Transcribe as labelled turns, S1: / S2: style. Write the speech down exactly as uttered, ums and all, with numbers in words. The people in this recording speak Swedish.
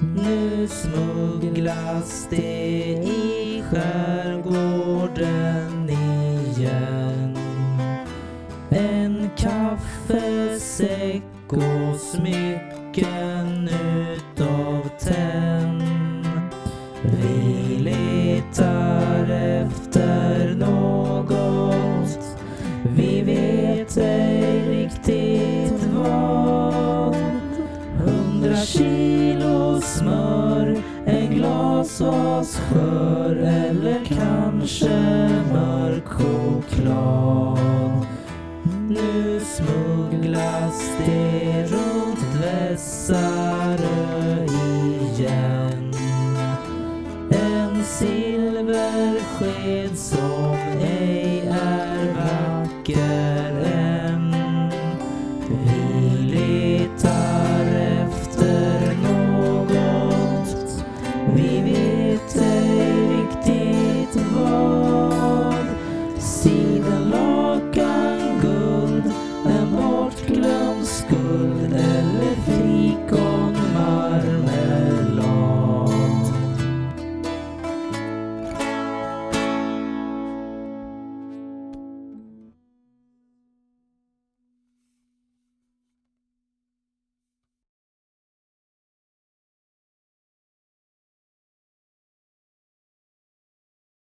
S1: Nu smugglas det i skärgården igen. En kaffesäck och smycken utav tenn. Vi letar efter något, vi vet ej riktigt vad. Hundra kilo smör, en glasvaskör eller kanske mörk choklad. Nu smugglas det runt Vässarö igen. En silversked som ej är vacker än. Vi letar efter något, vi vet